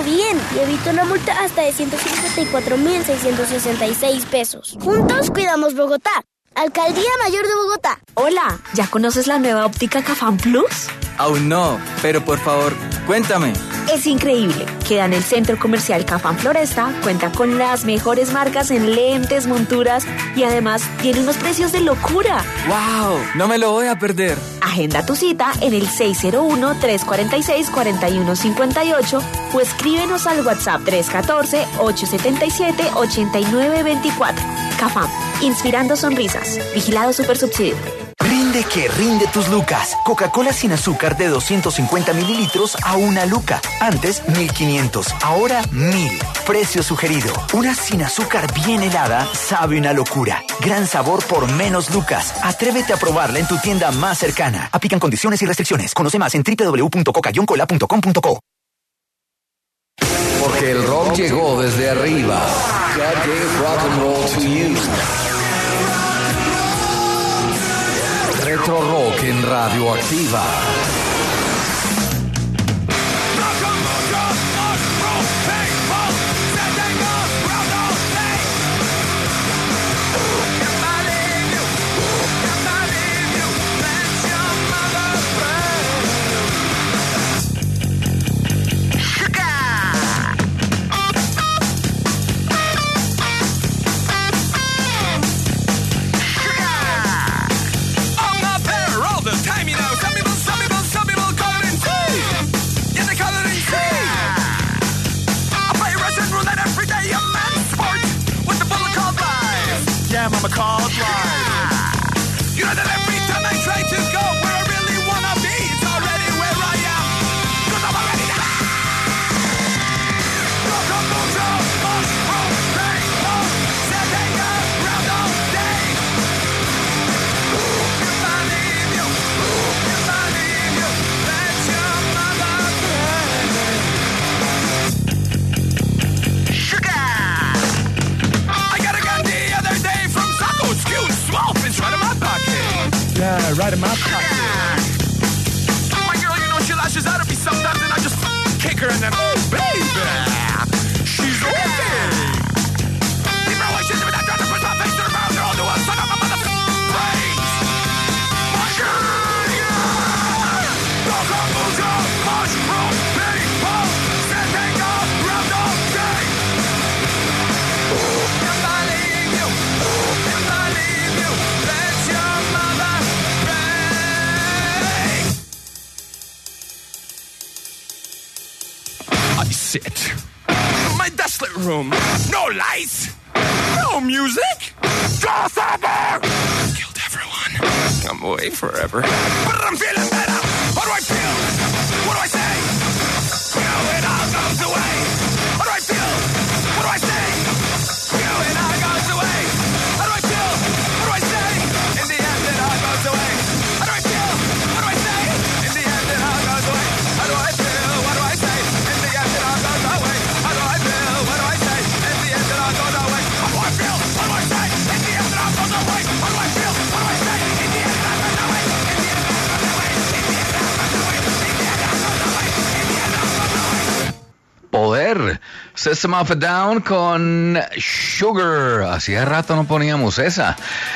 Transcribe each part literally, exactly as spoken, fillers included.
bien y evito una multa hasta de ciento cincuenta y cuatro mil seiscientos sesenta y seis pesos. Juntos cuidamos Bogotá. Alcaldía Mayor de Bogotá. Hola, ¿ya conoces la nueva óptica Cafam Plus? Aún no, pero por favor, cuéntame. Es increíble. Queda en el Centro Comercial Cafam Floresta, cuenta con las mejores marcas en lentes, monturas y además tiene unos precios de locura. ¡Wow! No me lo voy a perder. Agenda tu cita en el seis cero uno, tres cuatro seis, cuatro uno cinco ocho o escríbenos al WhatsApp tres uno cuatro, ocho siete siete, ocho nueve dos cuatro. Cafam, inspirando sonrisas. Vigilado Supersubsidio. Rinde que rinde tus lucas. Coca-Cola sin azúcar de doscientos cincuenta mililitros a una luca. Antes mil quinientos, ahora mil. Precio sugerido. Una sin azúcar bien helada sabe una locura. Gran sabor por menos lucas. Atrévete a probarla en tu tienda más cercana. Aplican condiciones y restricciones. Conoce más en doble u doble u doble u punto coca cola punto com punto co. Porque el rock llegó desde arriba. God gave rock and roll to you. Retro Rock en Radioactiva. I'm a called life. You know that every time I try to go where I really wanna be, it's already where I am. Cause I'm already there. Rock on mucho, mushroom, rainbow, setting around all day. If I leave you, if I leave you, let your mother pray. Sugar! I got a gun the other day from Excuse, Swamp is right in my pocket. Yeah, right in my pocket. Yeah. My girl, you know she lashes out at me sometimes and I just kick her and then, oh, baby, she's okay. Deep relations with that trying to push my face to the ground. They're all doing son of a motherfucking brains. Mushroom, people, sitting around all day. If I leave you, if I leave you, let your mother pray. I sit in my desolate room. No lights, no music. Just over. Killed everyone. I'm away forever. But I'm feeling better. How do I feel? What do I say? You it all goes away. How do I feel? What do I say? You it all goes away. How do I feel? What do I say? In the end it all goes away. How do I feel? What do I say? In the end it all goes away. How do I feel? What do I say? In the end it all goes away. How do I feel? What do I say? In the end it all goes away. How do I feel? What do I say? In the end it all goes away. How do I feel? What do I say? In the end it all goes away. In the end it all goes away. In the end it all goes away. In the end it all goes away. In the end it all goes away. Poder. System of a Down con Sugar. Hacía rato no poníamos esa.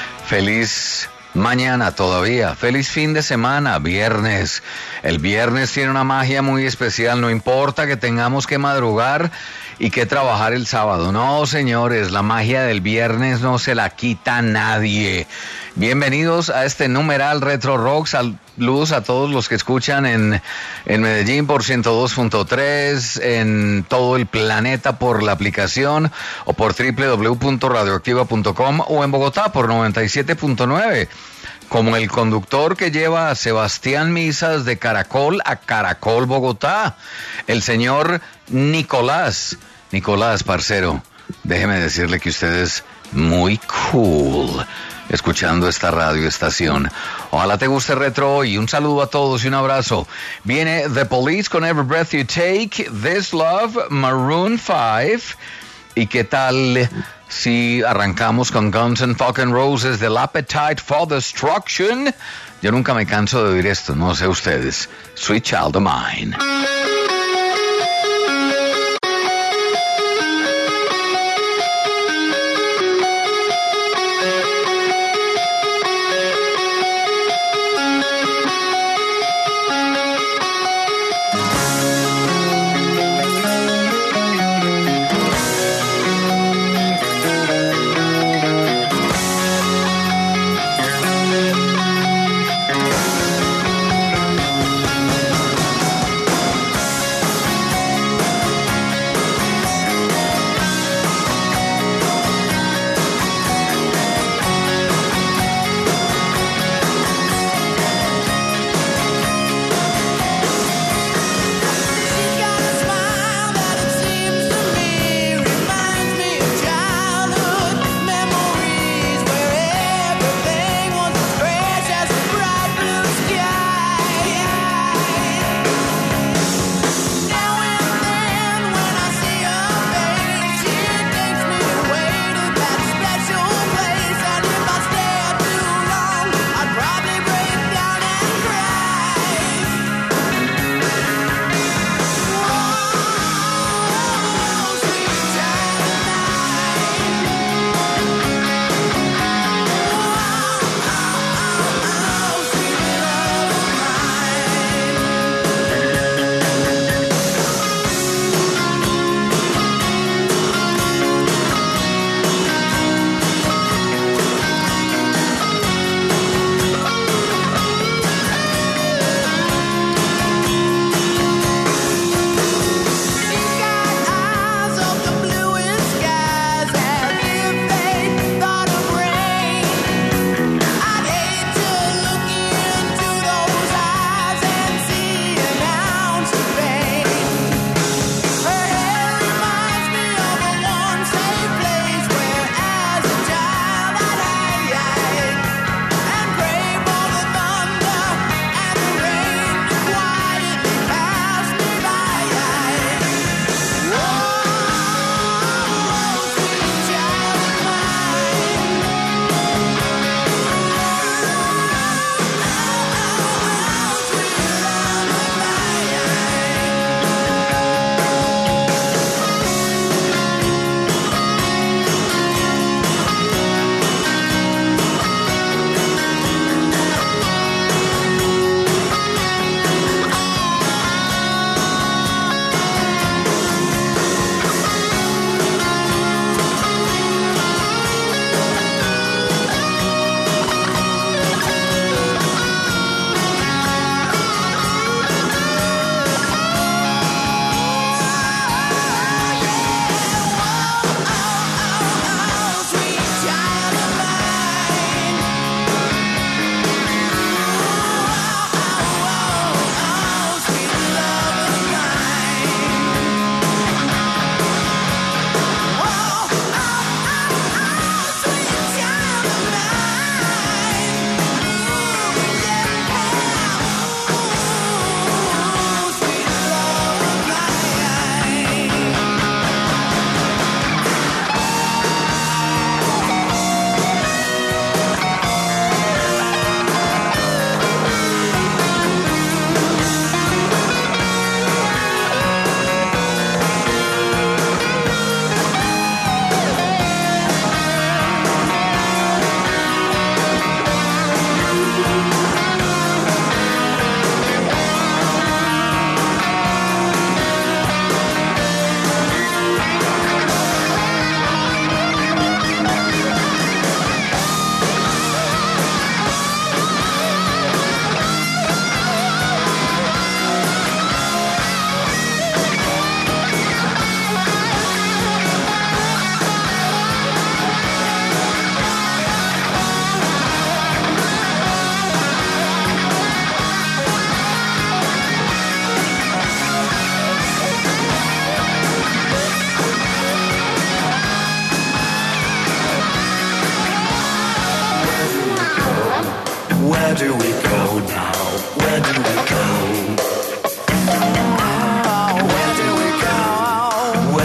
Feliz mañana todavía. Feliz fin de semana, viernes. El viernes tiene una magia muy especial. No importa que tengamos que madrugar y que trabajar el sábado. No, señores, la magia del viernes no se la quita nadie. Bienvenidos a este numeral Retro Rock. Saludos a todos los que escuchan en, en Medellín por ciento dos punto tres, en todo el planeta por la aplicación o por doble u doble u doble u punto radioactiva punto com o en Bogotá por noventa y siete punto nueve. Como el conductor que lleva a Sebastián Misas de Caracol a Caracol, Bogotá, el señor Nicolás. Nicolás, parcero, déjeme decirle que usted es muy cool escuchando esta radioestación. Ojalá te guste Retro hoy. Un saludo a todos y un abrazo. Viene The Police con Every Breath You Take, This Love, Maroon five. ¿Y qué tal si arrancamos con Guns N' Fucking Roses, The Appetite for Destruction? Yo nunca me canso de oír esto, no sé ustedes. Sweet Child of Mine.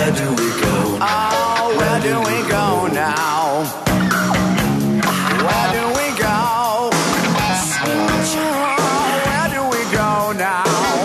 where do we go? Oh, where do we go now? Where do we go? Sweet child, where do we go now?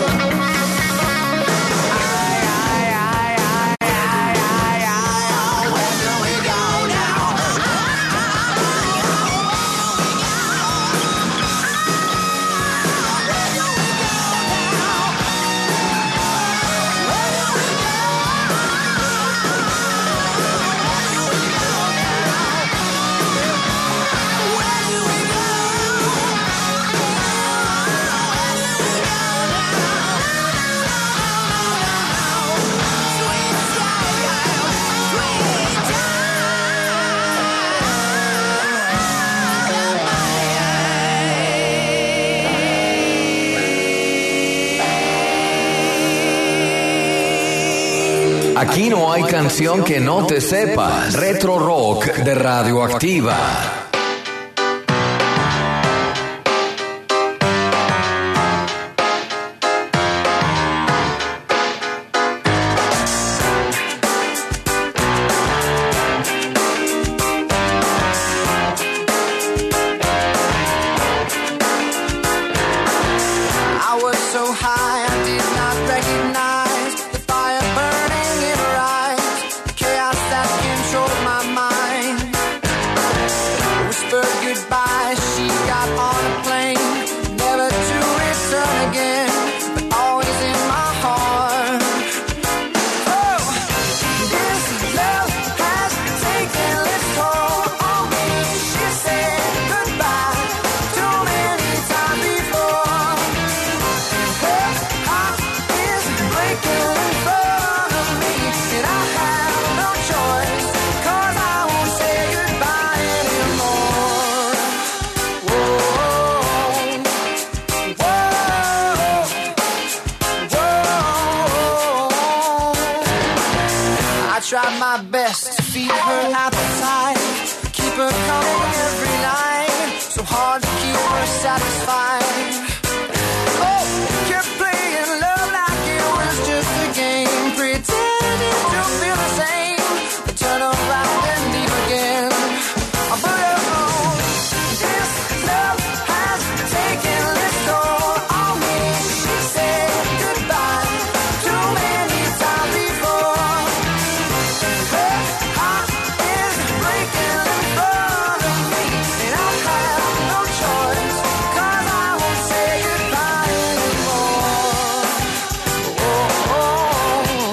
Aquí no hay canción que no te sepas. Retro Rock de Radioactiva. I was so high, I did not recognize the fire burning in her eyes, the chaos that controlled my mind. Whispered goodbye, she got on a plane, never to return again, but always in my heart. Oh, this love has taken its toll on me. She said goodbye too many times before. Her heart is breaking in front of me, and I have no choice, 'cause I won't say goodbye anymore. Whoa, whoa, whoa. I tried my best to feed her appetite, keep her coming every night, so hard to keep her satisfied. Oh, kept playing love like it was just a game, pretending to feel the same, but turn around and leave again. But oh, this love has taken its toll on me. She said goodbye too many times before. Her heart is breaking in front of me, and I have no choice, 'cause I won't say goodbye anymore. Whoa, whoa,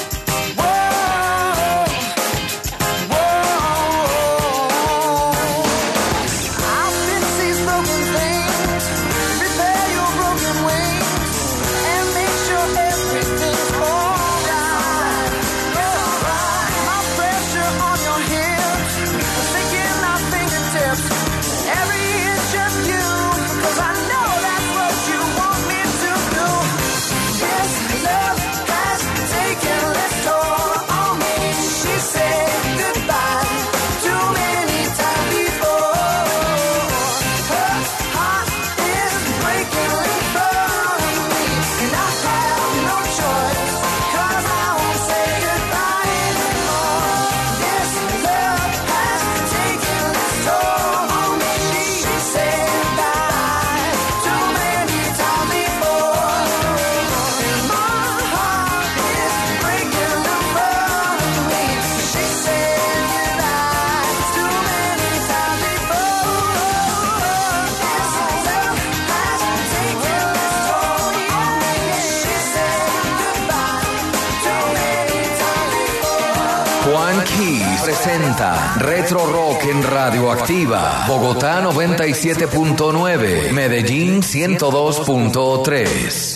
whoa. I'll fix these broken things, repair your broken wings, and make sure everything's alright. My pressure on your hips, sinking my fingertips, every inch of you, 'cause I know that's what you want me to do. This love has taken its toll on me. She said goodbye too many times before. Her heart is breaking in front of me, and I have no choice, 'cause I won't say goodbye anymore. This love has taken its toll on me. She said goodbye too many times before, and my heart is breaking in front of me. She said goodbye too many times before. This love has taken its toll on me. She said goodbye too many times before. Juan Keys presenta Retro Rock en Radioactiva. Bogotá noventa y siete punto nueve, Medellín ciento dos punto tres.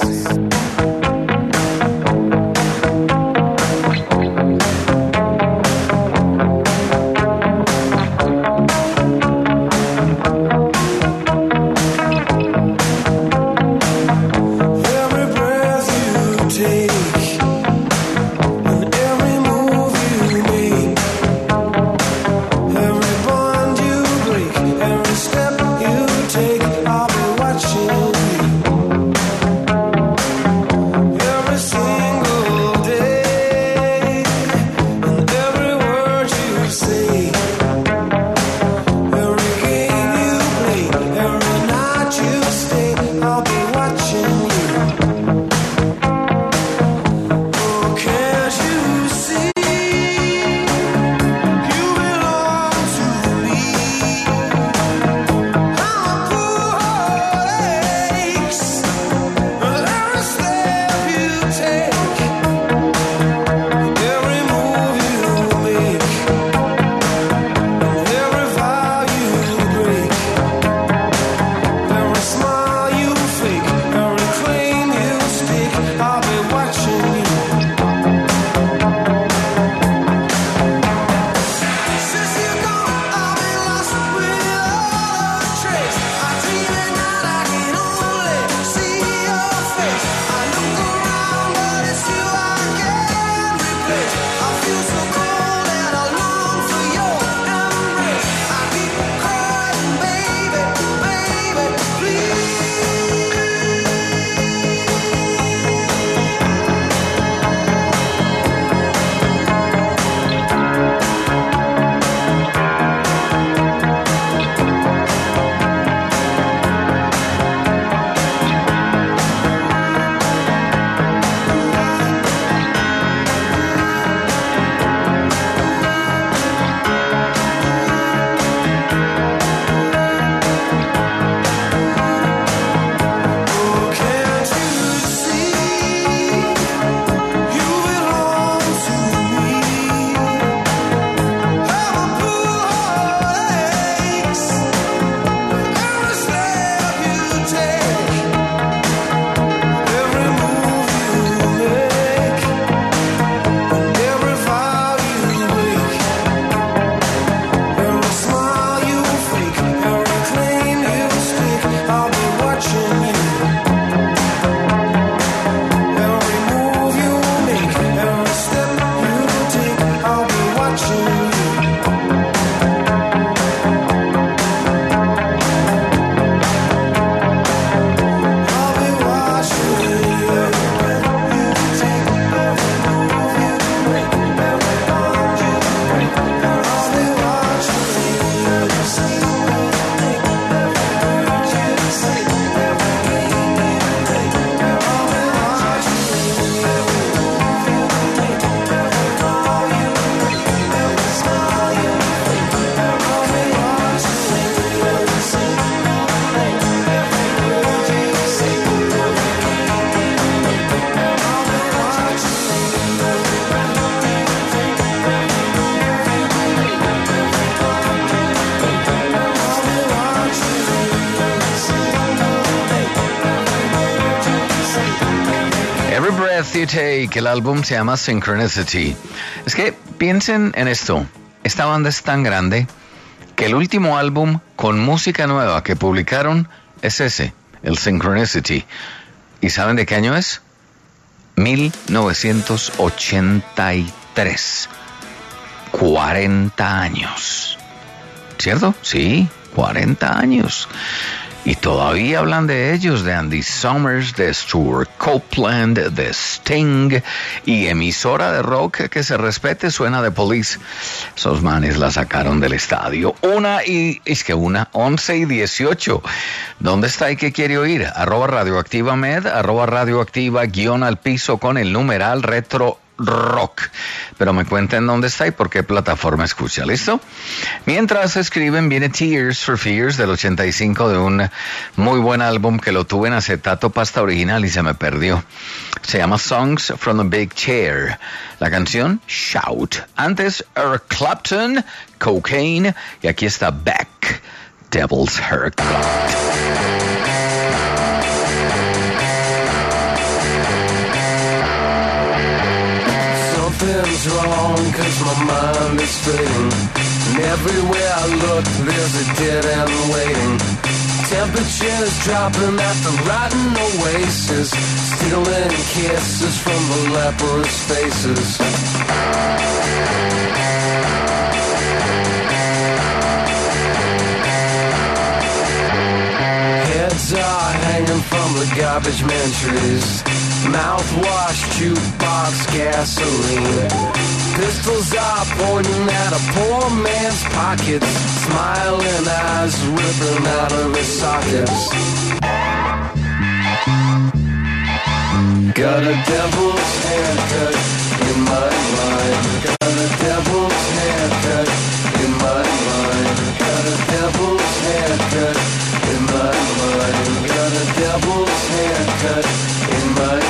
Every breath you take, and every move you make, every bond you break, every step you take, I'll be watching you. Matthew Tate, que el álbum se llama Synchronicity. Es que piensen en esto, esta banda es tan grande que el último álbum con música nueva que publicaron es ese, el Synchronicity. ¿Y saben de qué año es? mil novecientos ochenta y tres. cuarenta años. ¿Cierto? Sí, cuarenta años. Y todavía hablan de ellos, de Andy Summers, de Stuart Copeland, de Sting, y emisora de rock que se respete suena de Police. Esos manes la sacaron del estadio. Una y, es que una, once y dieciocho. ¿Dónde está y qué quiere oír? Arroba Radioactiva Med, arroba Radioactiva guión al piso con el numeral retro rock. Pero me cuenten dónde está y por qué plataforma escucha, ¿listo? Mientras escriben, viene Tears for Fears del ochenta y cinco, de un muy buen álbum que lo tuve en acetato pasta original y se me perdió. Se llama Songs from the Big Chair. La canción Shout. Antes Eric Clapton, Cocaine, y aquí está Beck, Devil's Haircut. Something's wrong, cause my mind is fading. And everywhere I look, there's a dead end waiting. Temperatures dropping at the rotten oasis, stealing kisses from the leprous faces. Heads are hanging from the garbage man trees. Mouthwash, jukebox, gasoline. Pistols are pointing at a poor man's pockets. Smiling eyes ripping out of his sockets. Got a devil's haircut in my mind. Got a devil's haircut in my mind. Got a devil's haircut in my mind. Got a devil's haircut in my mind.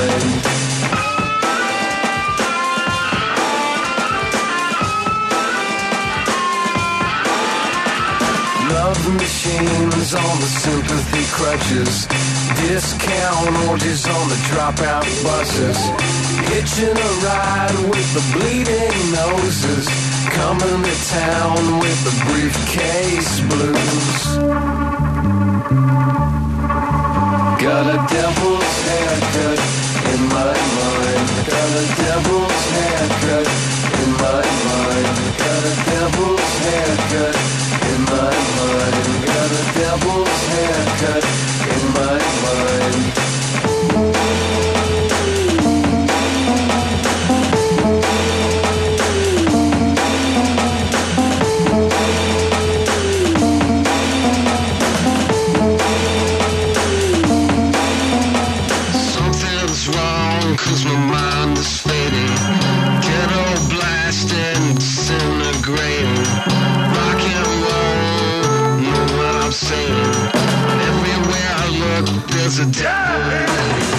Love machines on the sympathy crutches. Discount orgies on the dropout buses. Hitching a ride with the bleeding noses. Coming to town with the briefcase blues. Got a devil's haircut in my mind. Got a devil's haircut in my mind. Got a devil's haircut in my mind. Got a devil's haircut in my mind. Cause my mind is fading. Ghetto blasting, disintegrating. Rock and roll, know what I'm saying. Everywhere I look, there's a devil.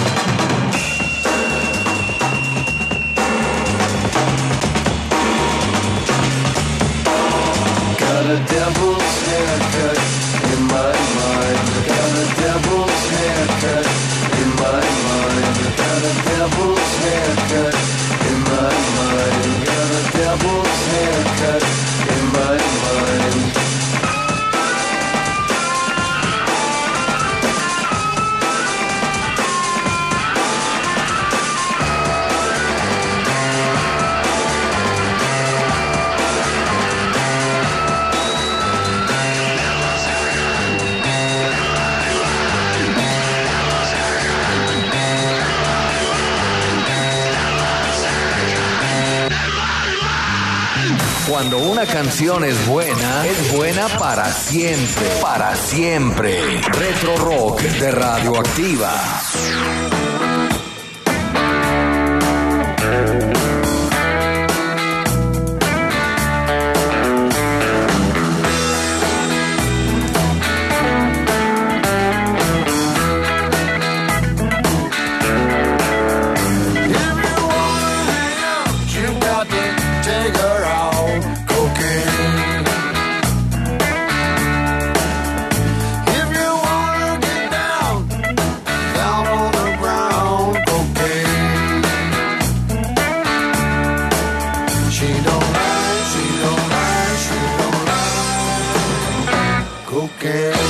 Got a devil's haircut in my mind. Got a devil's haircut in my mind. Got a devil's haircut in my mind. Got a devil's haircut in my mind. Cuando una canción es buena, es buena para siempre, para siempre. Retro Rock de Radioactiva. If you wanna get down, down on the ground. She don't like, she don't like, she don't like cocaine.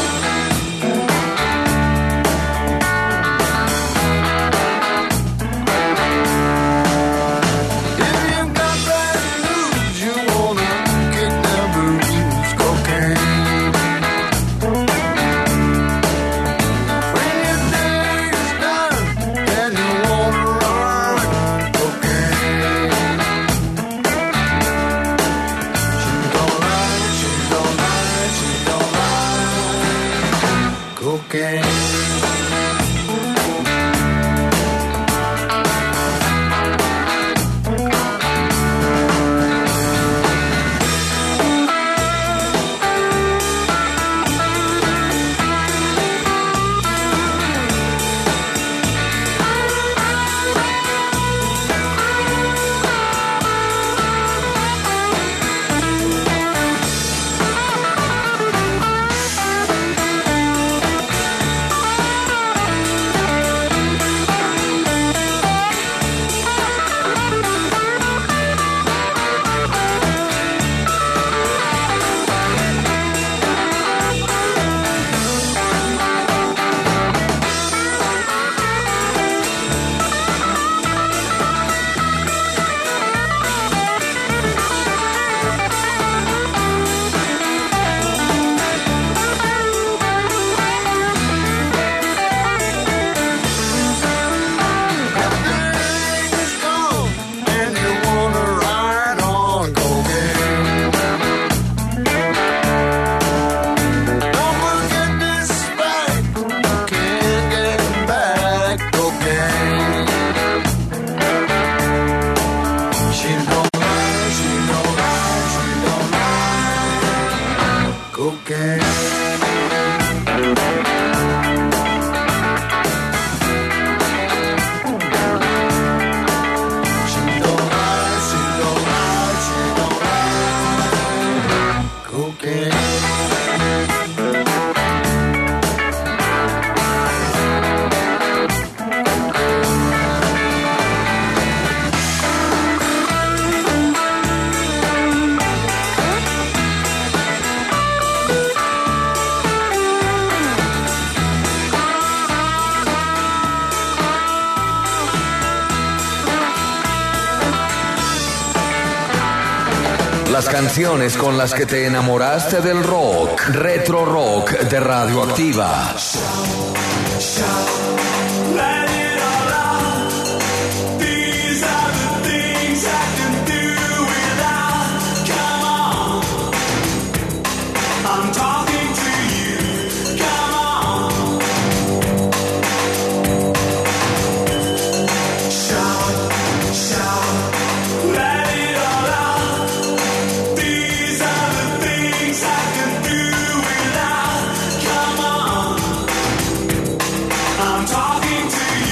Las canciones con las que te enamoraste del rock, Retro Rock de Radioactiva. I'm talking to you.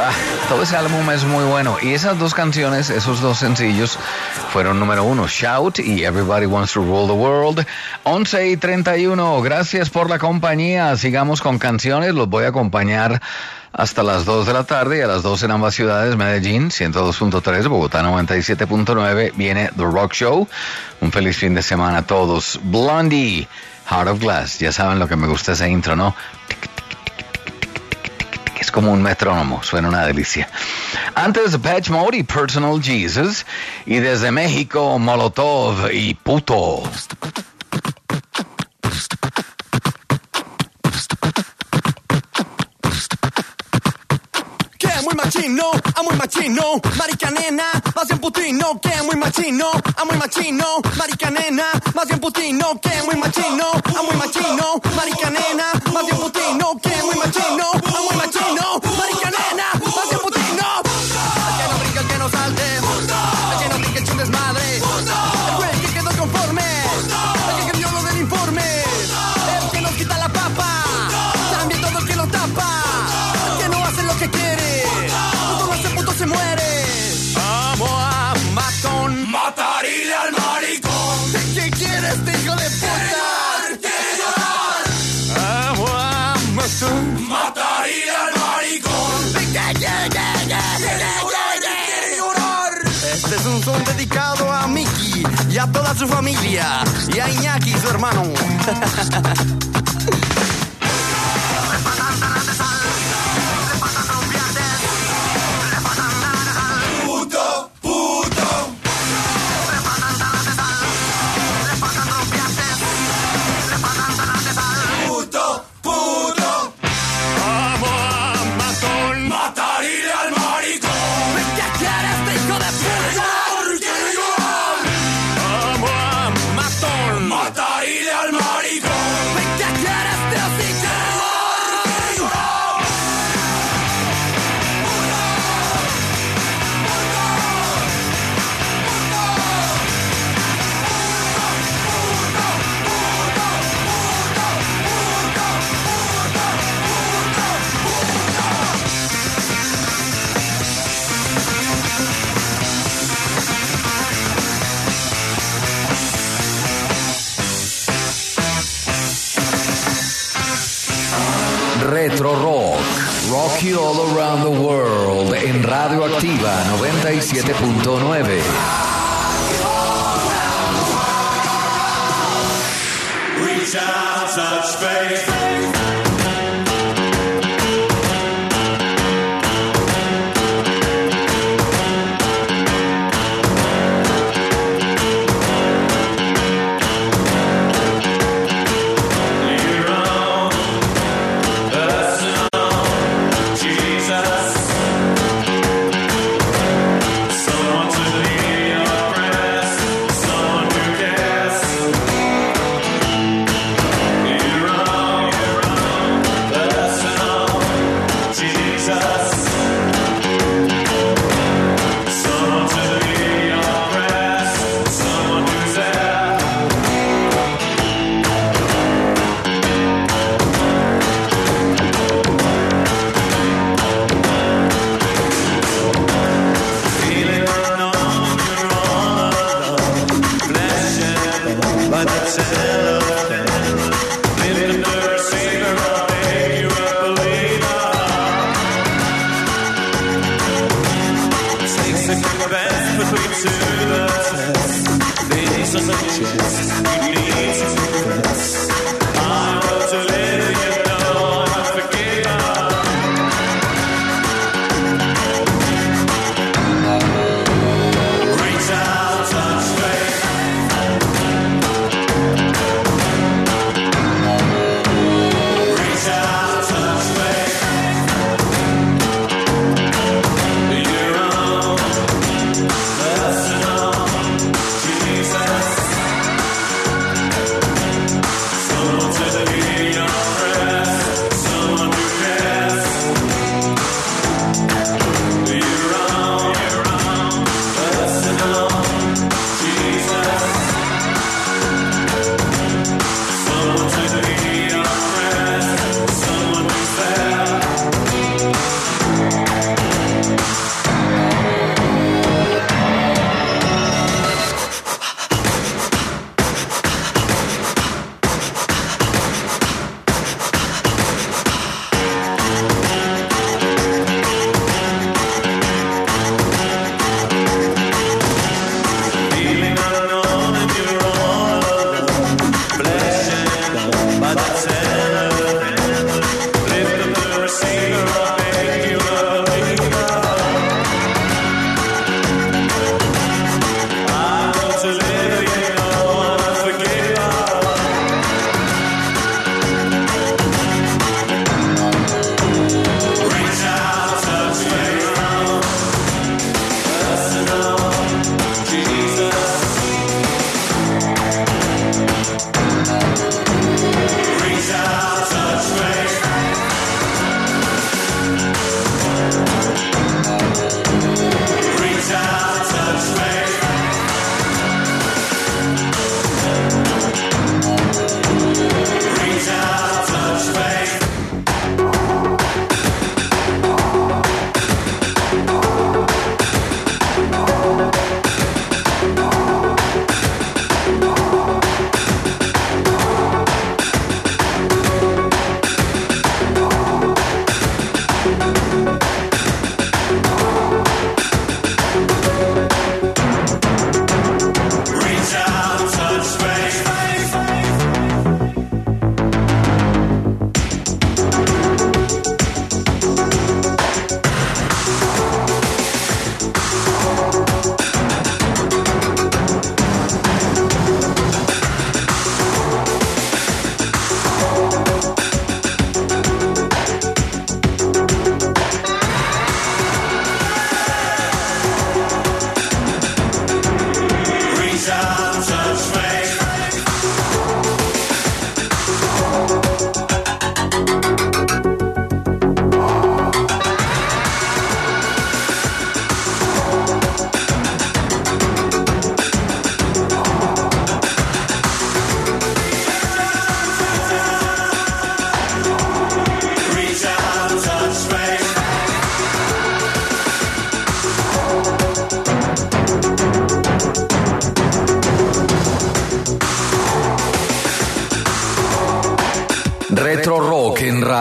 Ah, todo ese álbum es muy bueno. Y esas dos canciones, esos dos sencillos, fueron número uno. Shout y Everybody Wants to Rule the World. once y treinta y uno. Gracias por la compañía. Sigamos con canciones. Los voy a acompañar hasta las dos de la tarde. Y a las dos en ambas ciudades. Medellín, ciento dos punto tres. Bogotá, noventa y siete punto nueve. Viene The Rock Show. Un feliz fin de semana a todos. Blondie, Heart of Glass. Ya saben lo que me gusta ese intro, ¿no? Es como un metrónomo, suena una delicia. Antes Depeche Mode y Personal Jesus. Y desde México, Molotov y Puto. Que muy machino, a muy machino, marica nena, más bien putino. Que muy machino, a muy machino, marica nena, más bien putino. Que muy machino, a muy machino, marica nena, más bien putino. Que muy machino, a muy machino, marica nena, más bien putino. El que no brinca, el que no salte, el que no brinca, echa un desmadre. El güey que quedó conforme, el que cambió lo del informe, el que nos quita la papa, también todo el que lo tapa, el que no hace lo que quiere. Se muere. Amo a matón, matarile al maricón. ¿Qué quieres, hijo de puta? Amo a matón, matarile al maricón. Este es un son dedicado a Miki y a toda su familia y a Iñaki, su hermano. Retro Rock, Rock You All Around the World, en Radio Activa noventa y siete punto nueve. Reach out, touch faith.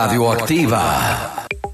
Radioactiva.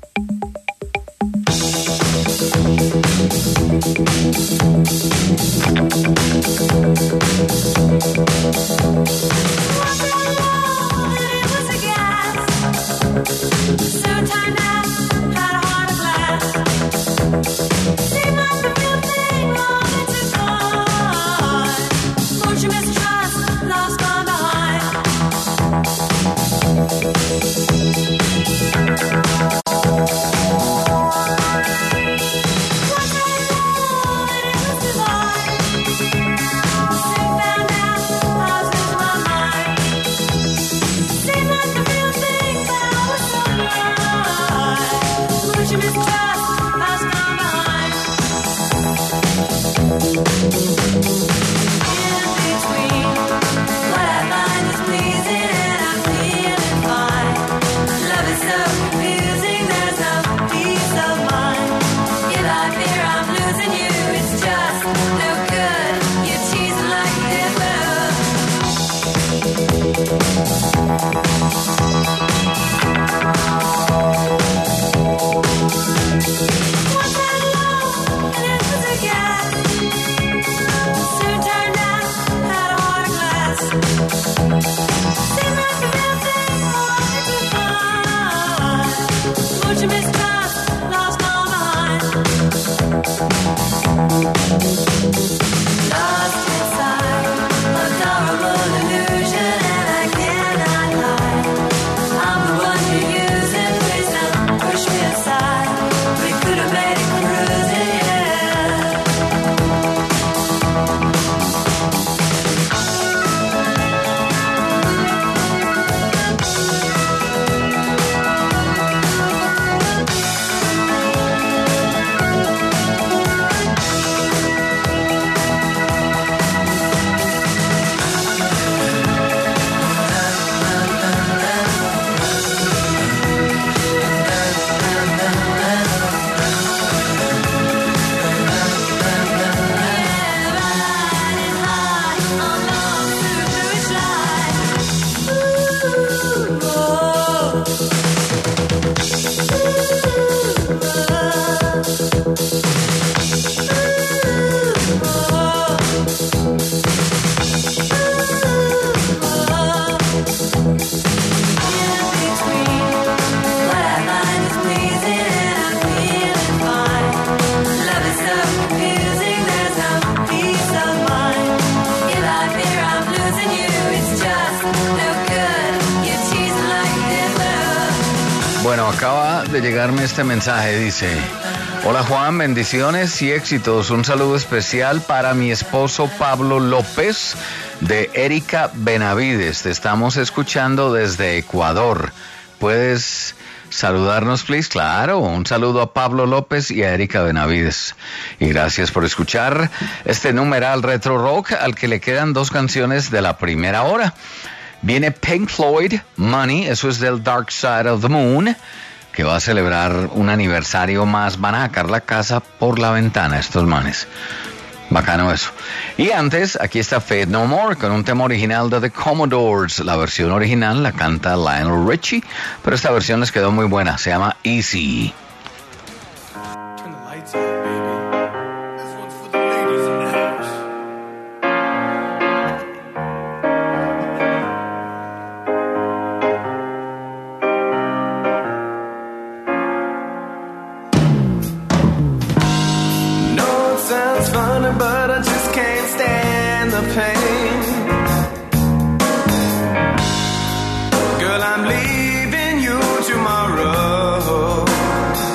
Bueno, acaba de llegarme este mensaje, dice: hola Juan, bendiciones y éxitos. Un saludo especial para mi esposo Pablo López de Erika Benavides. Te estamos escuchando desde Ecuador. ¿Puedes saludarnos, please? Claro, un saludo a Pablo López y a Erika Benavides. Y gracias por escuchar este numeral Retro Rock, al que le quedan dos canciones de la primera hora. Viene Pink Floyd, Money, eso es del Dark Side of the Moon, que va a celebrar un aniversario más. Van a sacar la casa por la ventana estos manes. Bacano eso. Y antes, aquí está Fade No More, con un tema original de The Commodores. La versión original la canta Lionel Richie, pero esta versión les quedó muy buena, se llama Easy. Girl, I'm leaving you tomorrow.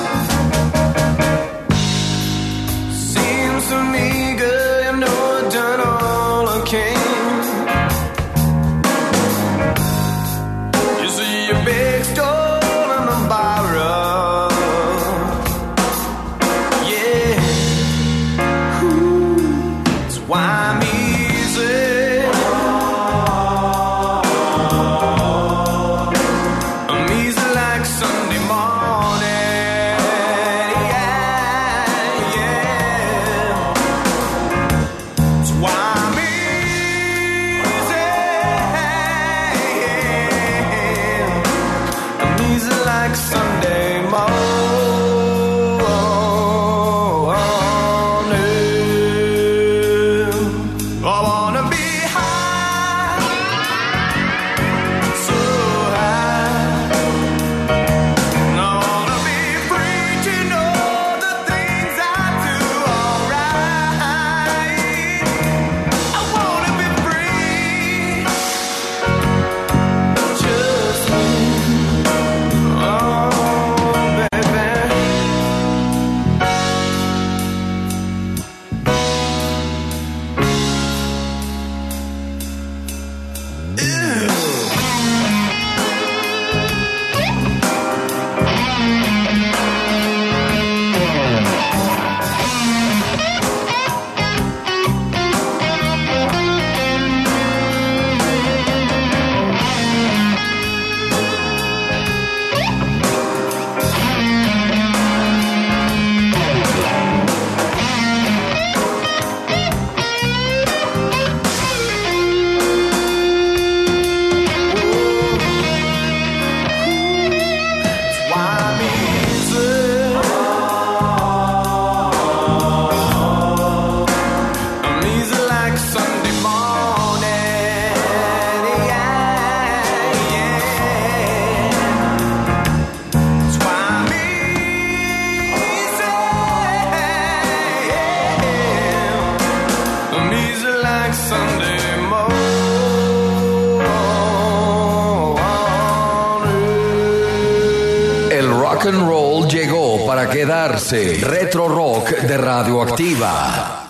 rock and roll llegó para quedarse. Retro Rock de Radioactiva.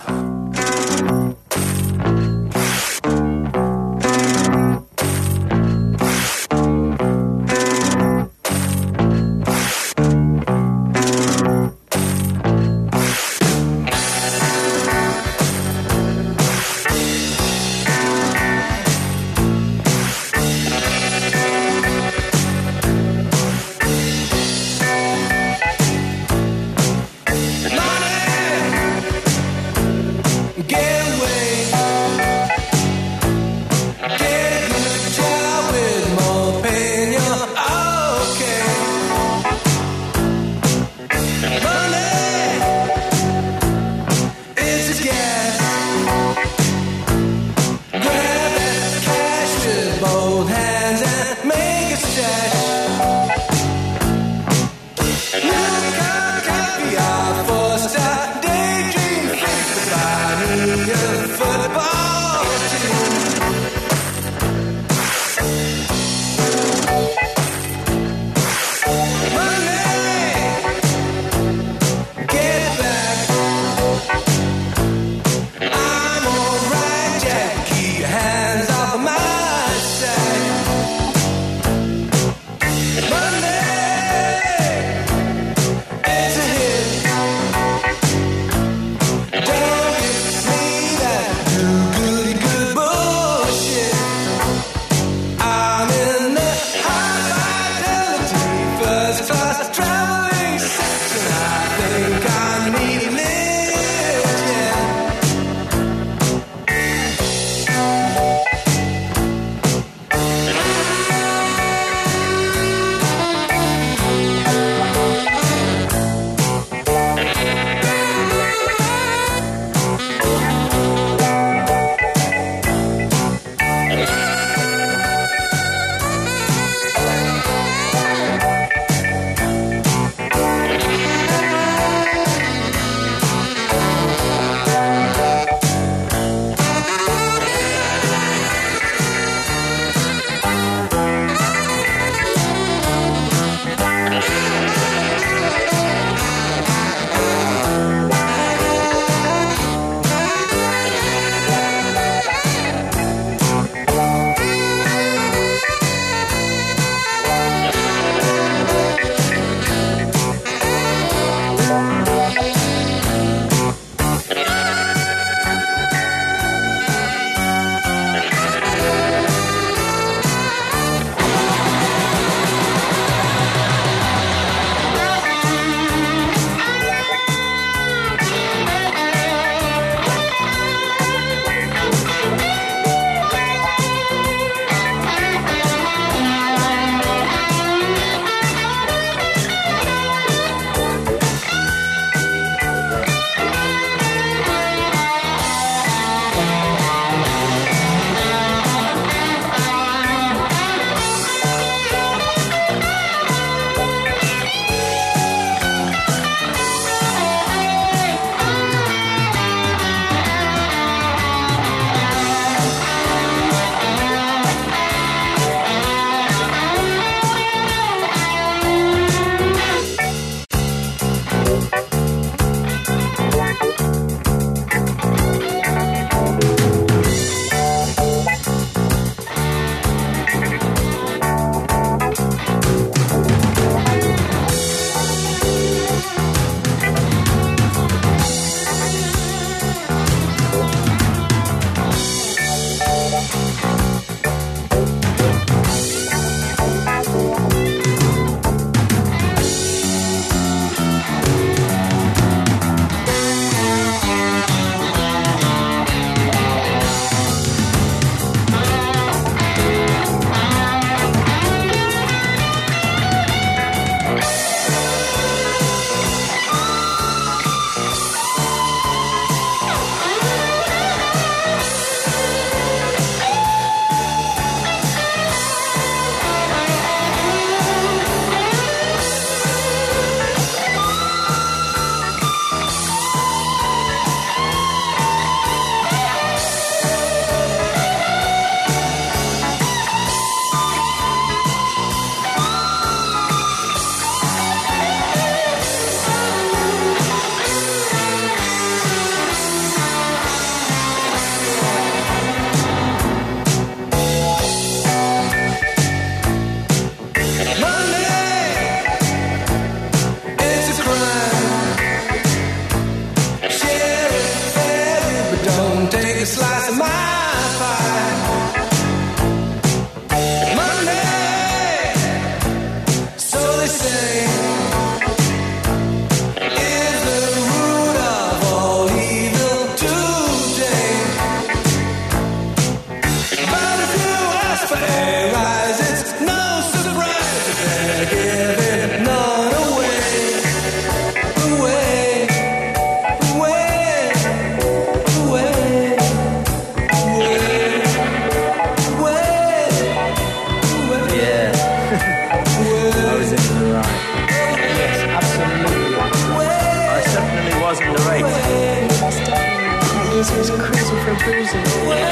face was crazy for bruising.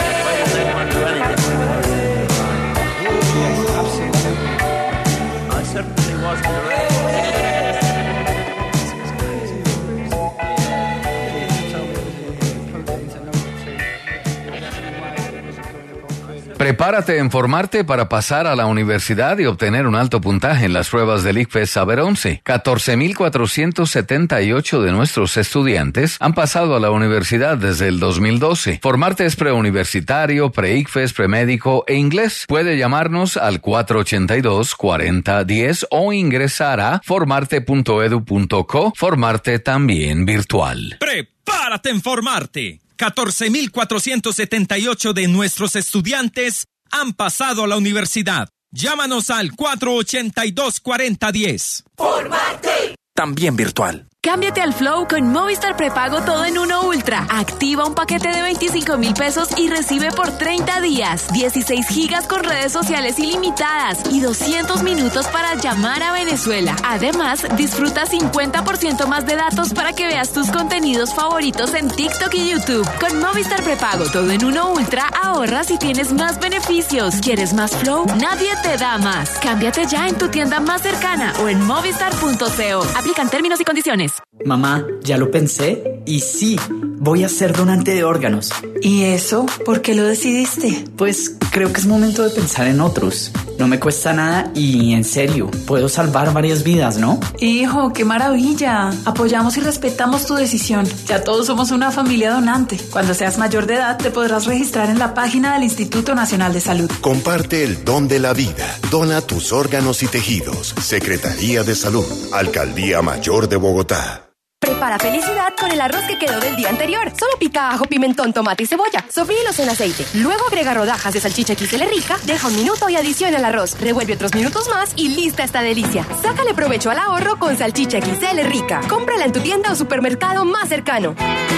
I certainly wasn't around. Prepárate en formarte para pasar a la universidad y obtener un alto puntaje en las pruebas del ICFES Saber once. catorce mil cuatrocientos setenta y ocho de nuestros estudiantes han pasado a la universidad desde el dos mil doce. Formarte es preuniversitario, pre-ICFES, premédico e inglés. Puede llamarnos al cuatro ocho dos, cuatro cero uno cero o ingresar a formarte punto edu punto co. Formarte también virtual. ¡Prepárate en formarte! catorce mil cuatrocientos setenta y ocho de nuestros estudiantes han pasado a la universidad. Llámanos al cuatro ocho dos, cuatro cero uno cero. ¡Formarte! También virtual. Cámbiate al Flow con Movistar Prepago Todo en Uno Ultra. Activa un paquete de veinticinco mil pesos y recibe por treinta días dieciséis gigas con redes sociales ilimitadas y doscientos minutos para llamar a Venezuela. Además, disfruta cincuenta por ciento más de datos para que veas tus contenidos favoritos en TikTok y YouTube. Con Movistar Prepago Todo en Uno Ultra ahorras y tienes más beneficios. ¿Quieres más Flow? Nadie te da más. Cámbiate ya en tu tienda más cercana o en movistar punto co. Aplican términos y condiciones. Mamá, ya lo pensé y sí, voy a ser donante de órganos. ¿Y eso? ¿Por qué lo decidiste? Pues creo que es momento de pensar en otros. No me cuesta nada y, en serio, puedo salvar varias vidas, ¿no? Hijo, qué maravilla. Apoyamos y respetamos tu decisión. Ya todos somos una familia donante. Cuando seas mayor de edad, te podrás registrar en la página del Instituto Nacional de Salud. Comparte el don de la vida. Dona tus órganos y tejidos. Secretaría de Salud. Alcaldía Mayor de Bogotá. Prepara felicidad con el arroz que quedó del día anterior. Solo pica ajo, pimentón, tomate y cebolla. Sofríelos en aceite. Luego agrega rodajas de salchicha X L rica, deja un minuto y adiciona el arroz. Revuelve otros minutos más y lista esta delicia. Sácale provecho al ahorro con salchicha X L rica. Cómprala en tu tienda o supermercado más cercano.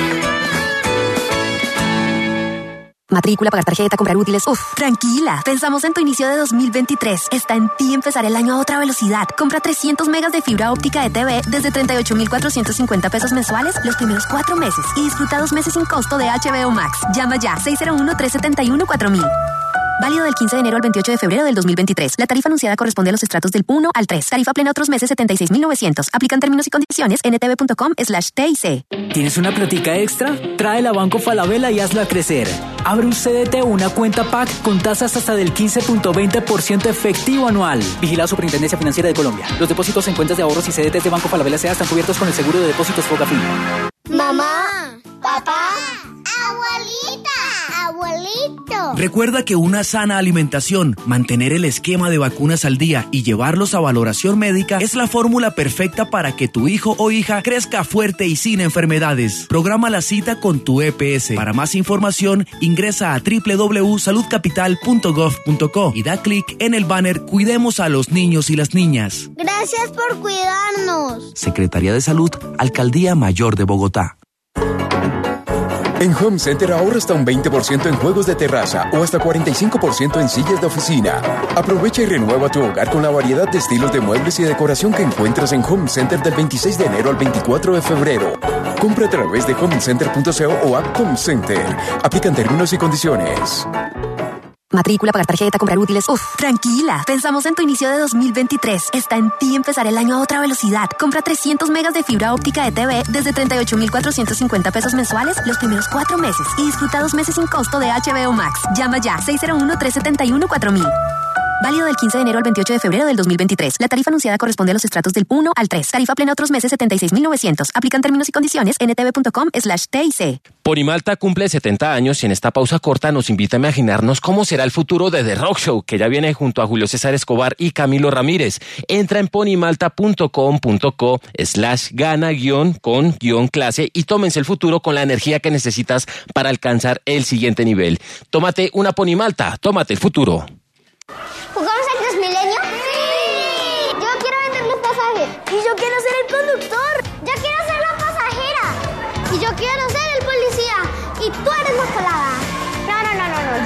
Matrícula, pagar tarjeta, comprar útiles. Uf, tranquila. Pensamos en tu inicio de dos mil veintitrés. Está en ti empezar el año a otra velocidad. Compra trescientos megas de fibra óptica de T V desde treinta y ocho mil cuatrocientos cincuenta pesos mensuales los primeros cuatro meses. Y disfruta dos meses sin costo de H B O Max. Llama ya, seis cero uno, tres siete uno, cuatro mil. Válido del quince de enero al veintiocho de febrero del dos mil veintitrés. La tarifa anunciada corresponde a los estratos del uno al tres. Tarifa plena otros meses setenta y seis mil novecientos. Aplican términos y condiciones en etv punto com slash T I C. ¿Tienes una platica extra? Tráela a Banco Falabella y hazla crecer. Abre un C D T o una cuenta P A C con tasas hasta del quince punto veinte por ciento efectivo anual. Vigilada Superintendencia Financiera de Colombia. Los depósitos en cuentas de ahorros y C D Ts de Banco Falabella S A están cubiertos con el seguro de depósitos Fogafín. Mamá, papá, abuelita, abuelito. Recuerda que una sana alimentación, mantener el esquema de vacunas al día y llevarlos a valoración médica es la fórmula perfecta para que tu hijo o hija crezca fuerte y sin enfermedades. Programa la cita con tu E P S. Para más información, ingresa a doble u doble u doble u punto salud capital punto gov punto co y da clic en el banner Cuidemos a los niños y las niñas. Gracias por cuidarnos. Secretaría de Salud, Alcaldía Mayor de Bogotá. En Home Center ahorra hasta un veinte por ciento en juegos de terraza o hasta cuarenta y cinco por ciento en sillas de oficina. Aprovecha y renueva tu hogar con la variedad de estilos de muebles y decoración que encuentras en Home Center del veintiséis de enero al veinticuatro de febrero. Compra a través de home center punto co o app Home Center. Aplican términos y condiciones. Matrícula, pagar tarjeta, comprar útiles. Uf, tranquila. Pensamos en tu inicio de dos mil veintitrés. Está en ti empezar el año a otra velocidad. Compra trescientos megas de fibra óptica de T V desde treinta y ocho mil cuatrocientos cincuenta pesos mensuales los primeros cuatro meses. Y disfruta dos meses sin costo de H B O Max. Llama ya, seis cero uno, tres siete uno, cuatro mil. Válido del quince de enero al veintiocho de febrero del dos mil veintitrés. La tarifa anunciada corresponde a los estratos del uno al tres. Tarifa plena otros meses setenta y seis mil novecientos. Aplican términos y condiciones en etv punto com slash T I C. Ponimalta cumple setenta años y en esta pausa corta nos invita a imaginarnos cómo será el futuro de The Rock Show, que ya viene junto a Julio César Escobar y Camilo Ramírez. Entra en ponimalta punto com punto co slash gana guión con guión clase y tómense el futuro con la energía que necesitas para alcanzar el siguiente nivel. Tómate una Ponimalta, tómate el futuro. ¿Jugamos al Transmilenio? ¡Sí! Yo quiero vender los pasajes. Y yo quiero ser el conductor. Yo quiero ser la pasajera. Y yo quiero ser el policía. Y tú eres la colada. No, no, no, no, no. Yo no quiero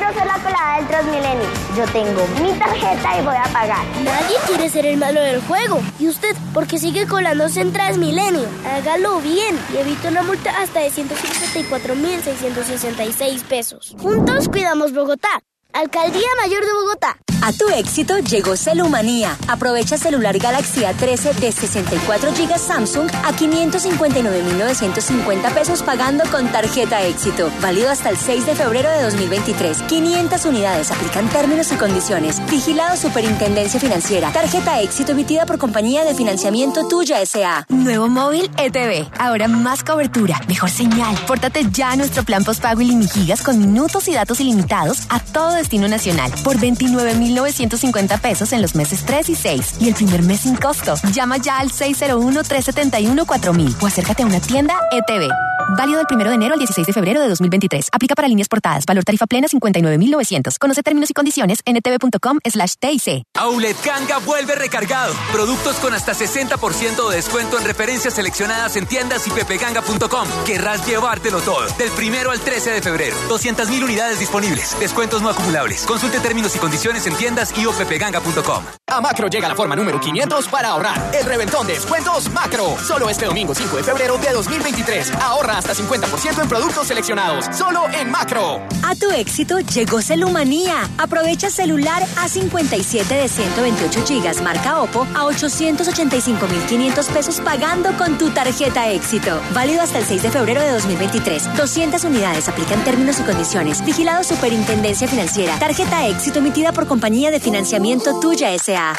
quiero ser la colada del Transmilenio. Yo tengo mi tarjeta y voy a pagar. Nadie quiere ser el malo del juego. ¿Y usted por qué sigue colándose en Transmilenio? Hágalo bien y evite una multa hasta de ciento cincuenta y cuatro mil seiscientos sesenta y seis pesos. Juntos cuidamos Bogotá. Alcaldía Mayor de Bogotá. A tu éxito llegó Celumanía. Aprovecha celular Galaxy A trece de sesenta y cuatro gigas Samsung a quinientos cincuenta y nueve mil novecientos cincuenta pesos pagando con tarjeta éxito. Válido hasta el seis de febrero de dos mil veintitrés. quinientas unidades. Aplican términos y condiciones. Vigilado Superintendencia Financiera. Tarjeta éxito emitida por Compañía de Financiamiento Tuya S A. Nuevo móvil E T V. Ahora más cobertura, mejor señal. Pórtate ya a nuestro plan postpago Ilimigigas con minutos y datos ilimitados a todo destino nacional por veintinueve mil novecientos cincuenta pesos en los meses tres y seis y el primer mes sin costo. Llama ya al seis cero uno, tres siete uno, cuatro mil o acércate a una tienda E T V. Válido del primero de enero al dieciséis de febrero de dos mil veintitrés. Aplica para líneas portadas. Valor tarifa plena cincuenta y nueve mil novecientos. Conoce términos y condiciones en etv.com slash TIC. Outlet Ganga vuelve recargado. Productos con hasta sesenta por ciento de descuento en referencias seleccionadas en tiendas y pepe ganga punto com. Querrás llevártelo todo. Del primero al trece de febrero. doscientas mil unidades disponibles. Descuentos no acumulables. Consulte términos y condiciones en tiendas y o pepe ganga punto com. A Macro llega la forma número quinientos para ahorrar. El reventón de descuentos Macro. Solo este domingo cinco de febrero de dos mil veintitrés. Ahorra hasta cincuenta por ciento en productos seleccionados. Solo en Macro. A tu éxito llegó Celumanía. Aprovecha celular A cincuenta y siete de ciento veintiocho gigas marca Oppo a ochocientos ochenta y cinco mil quinientos pesos pagando con tu tarjeta éxito. Válido hasta el seis de febrero de dos mil veintitrés. doscientas unidades. Aplican términos y condiciones. Vigilado Superintendencia Financiera. Tarjeta éxito emitida por Compañía de Financiamiento Tuya S A.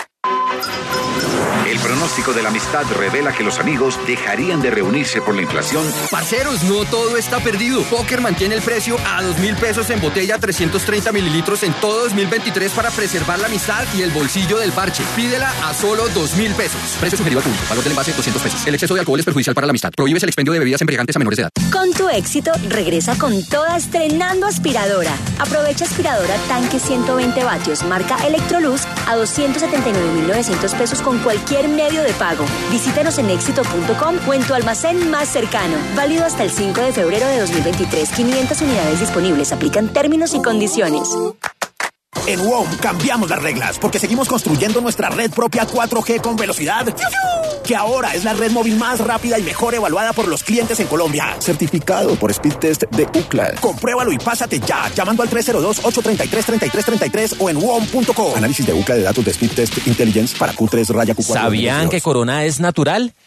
El pronóstico de la amistad revela que los amigos dejarían de reunirse por la inflación. Parceros, no todo está perdido. Póker mantiene el precio a dos mil pesos en botella trescientos treinta mililitros en todo dos mil veintitrés para preservar la amistad y el bolsillo del parche. Pídela a solo dos mil pesos. Precio sugerido al público. Valor del envase doscientos pesos. El exceso de alcohol es perjudicial para la amistad. Prohíbes el expendio de bebidas embriagantes a menores de edad. Con tu éxito, regresa con toda estrenando aspiradora. Aprovecha aspiradora tanque ciento veinte vatios marca Electrolux a doscientos setenta y nueve mil novecientos pesos con cualquier medio de pago. Visítanos en éxito punto com o en tu almacén más cercano. Válido hasta el cinco de febrero de dos mil veintitrés. quinientas unidades disponibles. Aplican términos y condiciones. En WOM cambiamos las reglas porque seguimos construyendo nuestra red propia cuatro G con velocidad, que ahora es la red móvil más rápida y mejor evaluada por los clientes en Colombia. Certificado por Speedtest de Ookla. Compruébalo y pásate ya, llamando al tres cero dos, ocho tres tres, tres tres tres tres o en wom punto co. Análisis de Ookla de datos de Speedtest Intelligence para Q tres raya Q cuatro. ¿Sabían que Corona es natural?